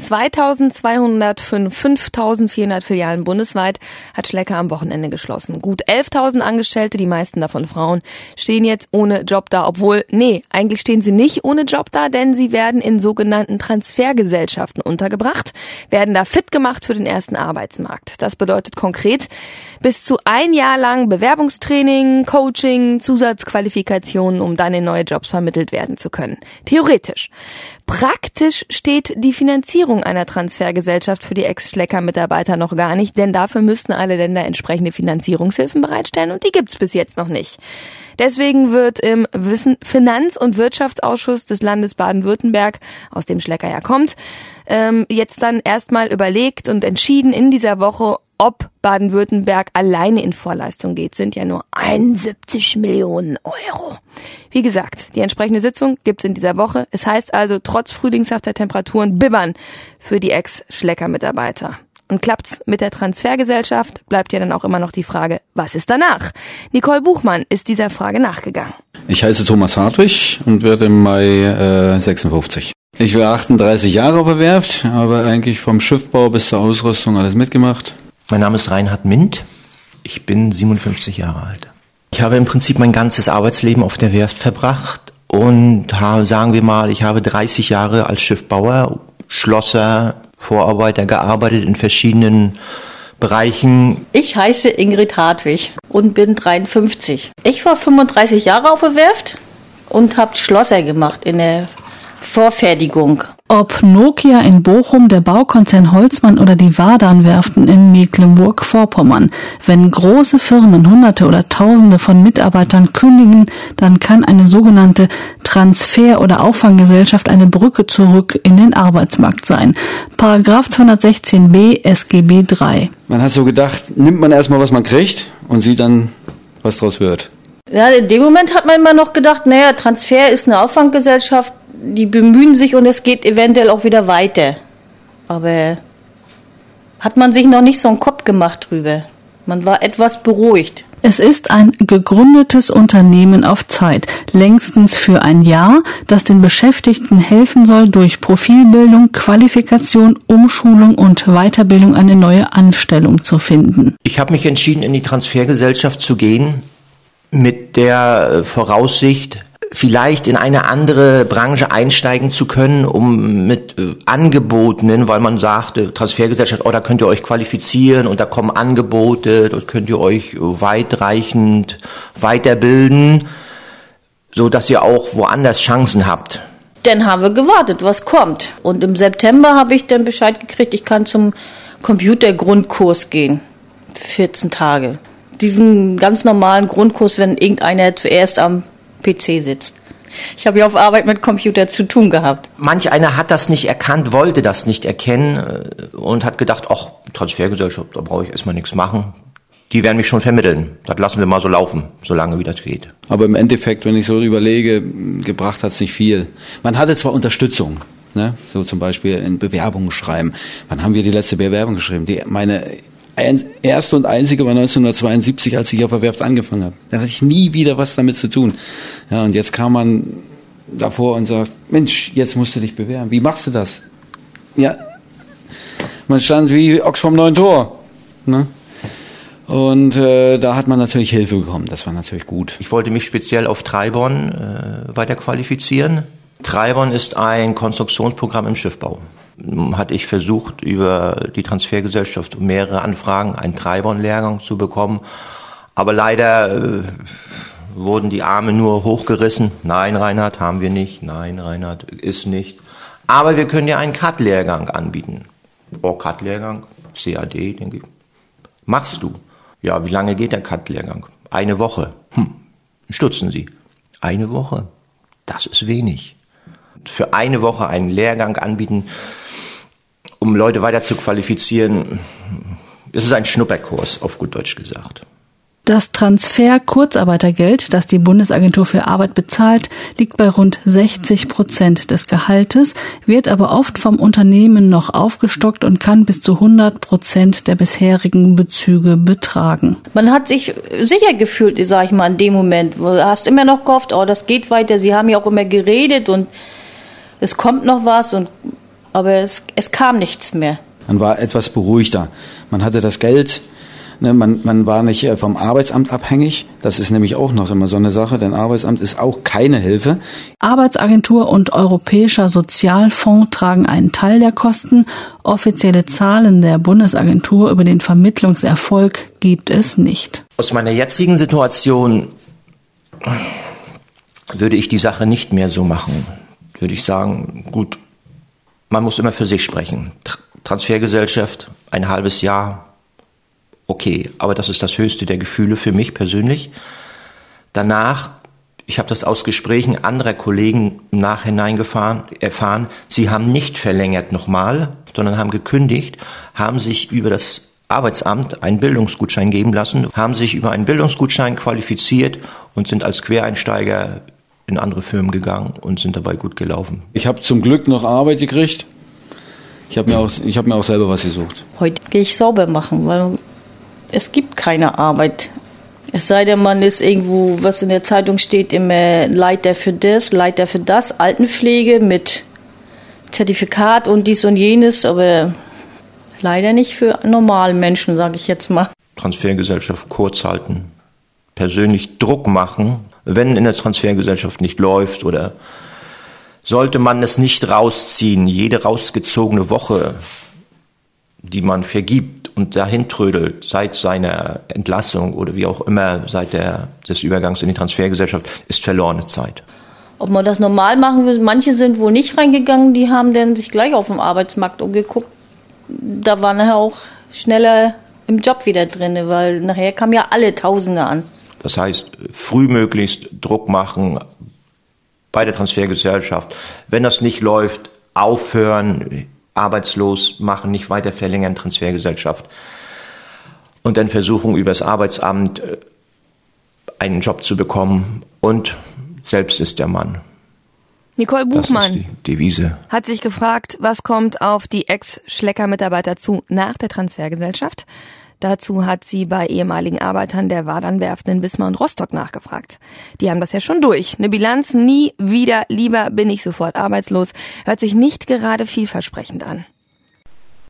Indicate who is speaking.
Speaker 1: 5.400 Filialen bundesweit hat Schlecker am Wochenende geschlossen. Gut 11.000 Angestellte, die meisten davon Frauen, stehen jetzt ohne Job da. Obwohl, eigentlich stehen sie nicht ohne Job da, denn sie werden in sogenannten Transfergesellschaften untergebracht, werden da fit gemacht für den ersten Arbeitsmarkt. Das bedeutet konkret bis zu 1 Jahr lang Bewerbungstraining, Coaching, Zusatzqualifikationen, um dann in neue Jobs vermittelt werden zu können. Theoretisch. Praktisch steht die Finanzierung einer Transfergesellschaft für die Ex-Schlecker-Mitarbeiter noch gar nicht, denn dafür müssten alle Länder entsprechende Finanzierungshilfen bereitstellen und die gibt's bis jetzt noch nicht. Deswegen wird im Finanz- und Wirtschaftsausschuss des Landes Baden-Württemberg, aus dem Schlecker ja kommt, jetzt dann erstmal überlegt und entschieden in dieser Woche, ob Baden-Württemberg alleine in Vorleistung geht. Sind ja nur 71 Millionen Euro. Wie gesagt, die entsprechende Sitzung gibt's in dieser Woche. Es heißt also, trotz frühlingshafter Temperaturen bibbern für die Ex-Schlecker-Mitarbeiter. Und klappt's mit der Transfergesellschaft, bleibt ja dann auch immer noch die Frage, was ist danach? Nicole Buchmann ist dieser Frage nachgegangen.
Speaker 2: Ich heiße Thomas Hartwig und werde im Mai 56. Ich war 38 Jahre auf der Werft, habe eigentlich vom Schiffbau bis zur Ausrüstung alles mitgemacht.
Speaker 3: Mein Name ist Reinhard Mint. Ich bin 57 Jahre alt. Ich habe im Prinzip mein ganzes Arbeitsleben auf der Werft verbracht und sagen wir mal, ich habe 30 Jahre als Schiffbauer, Schlosser, Vorarbeiter gearbeitet in verschiedenen Bereichen.
Speaker 4: Ich heiße Ingrid Hartwig und bin 53. Ich war 35 Jahre auf der Werft und habe Schlosser gemacht in der Vorfertigung.
Speaker 5: Ob Nokia in Bochum, der Baukonzern Holzmann oder die Wadan-Werften in Mecklenburg-Vorpommern. Wenn große Firmen Hunderte oder Tausende von Mitarbeitern kündigen, dann kann eine sogenannte Transfer- oder Auffanggesellschaft eine Brücke zurück in den Arbeitsmarkt sein. Paragraph 216b SGB III.
Speaker 2: Man hat so gedacht, nimmt man erstmal, was man kriegt und sieht dann, was draus wird.
Speaker 4: Ja, in dem Moment hat man immer noch gedacht, Transfer ist eine Auffanggesellschaft, die bemühen sich und es geht eventuell auch wieder weiter. Aber hat man sich noch nicht so einen Kopf gemacht drüber. Man war etwas beruhigt.
Speaker 5: Es ist ein gegründetes Unternehmen auf Zeit, längstens für 1 Jahr, das den Beschäftigten helfen soll, durch Profilbildung, Qualifikation, Umschulung und Weiterbildung eine neue Anstellung zu finden.
Speaker 3: Ich habe mich entschieden, in die Transfergesellschaft zu gehen, mit der Voraussicht, vielleicht in eine andere Branche einsteigen zu können, um mit Angeboten, weil man sagt, Transfergesellschaft, da könnt ihr euch qualifizieren und da kommen Angebote, dort könnt ihr euch weitreichend weiterbilden, so dass ihr auch woanders Chancen habt.
Speaker 4: Dann haben wir gewartet, was kommt. Und im September habe ich dann Bescheid gekriegt, ich kann zum Computergrundkurs gehen. 14 Tage. Diesen ganz normalen Grundkurs, wenn irgendeiner zuerst am PC sitzt. Ich habe ja auf Arbeit mit Computer zu tun gehabt.
Speaker 3: Manch einer hat das nicht erkannt, wollte das nicht erkennen und hat gedacht, Transfergesellschaft, da brauche ich erstmal nichts machen. Die werden mich schon vermitteln. Das lassen wir mal so laufen, solange wie das geht.
Speaker 2: Aber im Endeffekt, wenn ich so überlege, gebracht hat es nicht viel. Man hatte zwar Unterstützung, ne? So zum Beispiel in Bewerbungen schreiben. Wann haben wir die letzte Bewerbung geschrieben? Meine erste und einzige war 1972, als ich auf der Werft angefangen habe. Da hatte ich nie wieder was damit zu tun. Ja, und jetzt kam man davor und sagt, Mensch, jetzt musst du dich bewerben. Wie machst du das? Ja, man stand wie Ochs vom neuen Tor. Ne? Und da hat man natürlich Hilfe bekommen. Das war natürlich gut.
Speaker 3: Ich wollte mich speziell auf Treibon weiter qualifizieren. Treibon ist ein Konstruktionsprogramm im Schiffbau. Hatte ich versucht, über die Transfergesellschaft mehrere Anfragen, einen Treibon-Lehrgang zu bekommen. Aber leider wurden die Arme nur hochgerissen. Nein, Reinhard, haben wir nicht. Nein, Reinhard, ist nicht. Aber wir können dir einen CAD-Lehrgang anbieten. CAD-Lehrgang, CAD, denke ich. Machst du? Ja, wie lange geht der CAD-Lehrgang? 1 Woche. Stutzen Sie. 1 Woche? Das ist wenig. Für 1 Woche einen Lehrgang anbieten, um Leute weiter zu qualifizieren, ist es ein Schnupperkurs, auf gut Deutsch gesagt.
Speaker 5: Das Transfer-Kurzarbeitergeld, das die Bundesagentur für Arbeit bezahlt, liegt bei rund 60% des Gehaltes, wird aber oft vom Unternehmen noch aufgestockt und kann bis zu 100% der bisherigen Bezüge betragen.
Speaker 4: Man hat sich sicher gefühlt, sag ich mal, in dem Moment. Du hast immer noch gehofft, das geht weiter. Sie haben ja auch immer geredet und es kommt noch was und aber es kam nichts mehr.
Speaker 2: Man war etwas beruhigter. Man hatte das Geld, ne, man war nicht vom Arbeitsamt abhängig. Das ist nämlich auch noch immer so eine Sache, denn Arbeitsamt ist auch keine Hilfe.
Speaker 5: Arbeitsagentur und Europäischer Sozialfonds tragen einen Teil der Kosten. Offizielle Zahlen der Bundesagentur über den Vermittlungserfolg gibt es nicht.
Speaker 3: Aus meiner jetzigen Situation würde ich die Sache nicht mehr so machen. Würde ich sagen, gut, man muss immer für sich sprechen. Transfergesellschaft, ein halbes Jahr, okay, aber das ist das höchste der Gefühle für mich persönlich. Danach, ich habe das aus Gesprächen anderer Kollegen im Nachhinein erfahren, sie haben nicht verlängert nochmal, sondern haben gekündigt, haben sich über das Arbeitsamt einen Bildungsgutschein geben lassen, haben sich über einen Bildungsgutschein qualifiziert und sind als Quereinsteiger in andere Firmen gegangen und sind dabei gut gelaufen.
Speaker 2: Ich habe zum Glück noch Arbeit gekriegt. Ich habe mir auch selber was gesucht.
Speaker 4: Heute gehe ich sauber machen, weil es gibt keine Arbeit. Es sei denn, man ist irgendwo, was in der Zeitung steht, immer Leiter für das, Leiter für das, Altenpflege mit Zertifikat und dies und jenes, aber leider nicht für normale Menschen, sage ich jetzt mal.
Speaker 3: Transfergesellschaft kurz halten, persönlich Druck machen, wenn in der Transfergesellschaft nicht läuft oder sollte man es nicht rausziehen, jede rausgezogene Woche, die man vergibt und dahin trödelt, seit seiner Entlassung oder wie auch immer, seit des Übergangs in die Transfergesellschaft, ist verlorene Zeit.
Speaker 4: Ob man das normal machen will, manche sind wohl nicht reingegangen, die haben dann sich gleich auf dem Arbeitsmarkt umgeguckt. Da war nachher auch schneller im Job wieder drin, weil nachher kamen ja alle Tausende an.
Speaker 3: Das heißt, frühmöglichst Druck machen bei der Transfergesellschaft. Wenn das nicht läuft, aufhören, arbeitslos machen, nicht weiter verlängern, Transfergesellschaft. Und dann versuchen, über das Arbeitsamt einen Job zu bekommen. Und selbst ist der Mann.
Speaker 1: Nicole Buchmann
Speaker 3: das ist die Devise.
Speaker 1: Hat sich gefragt, was kommt auf die Ex-Schlecker-Mitarbeiter zu nach der Transfergesellschaft? Dazu hat sie bei ehemaligen Arbeitern der Wadernwerften in Wismar und Rostock nachgefragt. Die haben das ja schon durch. Eine Bilanz, nie wieder, lieber bin ich sofort arbeitslos, hört sich nicht gerade vielversprechend an.